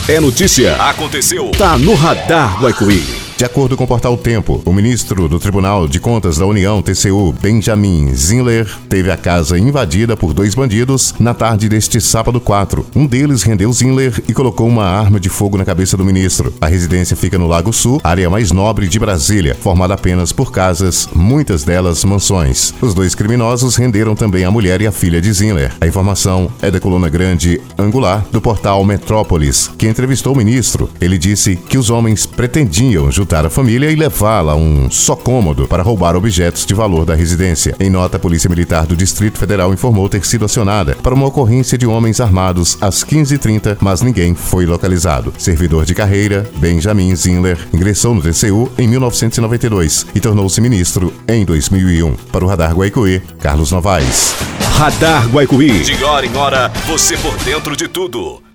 É notícia. Aconteceu. Tá no Radar Guaicuí. De acordo com o portal Tempo, o ministro do Tribunal de Contas da União, TCU, Benjamin Zinler, teve a casa invadida por 2 bandidos na tarde deste sábado 4. Um deles rendeu Zinler e colocou uma arma de fogo na cabeça do ministro. A residência fica no Lago Sul, área mais nobre de Brasília, formada apenas por casas, muitas delas mansões. Os 2 criminosos renderam também a mulher e a filha de Zinler. A informação é da coluna grande Angular do portal Metrópolis, que entrevistou o ministro. Ele disse que os homens pretendiam juntar a família e levá-la a um só cômodo para roubar objetos de valor da residência. Em nota, a Polícia Militar do Distrito Federal informou ter sido acionada para uma ocorrência de homens armados às 15h30, mas ninguém foi localizado. Servidor de carreira, Benjamin Zinler ingressou no TCU em 1992 e tornou-se ministro em 2001. Para o Radar Guaicuí, Carlos Novaes. Radar Guaicuí. De hora em hora, você por dentro de tudo.